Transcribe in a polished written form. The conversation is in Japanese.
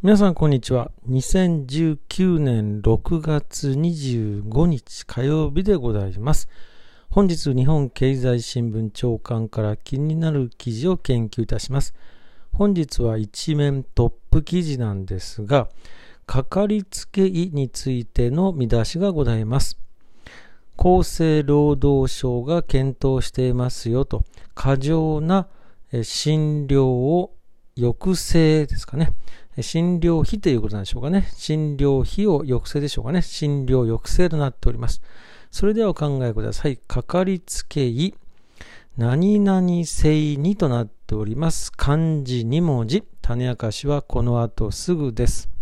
皆さんこんにちは。2019年6月25日火曜日でございます。本日日本経済新聞朝刊から気になる記事を研究いたします。本日は一面トップ記事なんですが、かかりつけ医についての見出しがございます。厚生労働省が検討していますよと、過剰な診療を抑制ですかね。診療費ということなんでしょうかね。診療費を抑制でしょうかね。診療抑制となっております。それではお考えください。かかりつけ医、何々制にとなっております。漢字2文字。種明かしはこの後すぐです。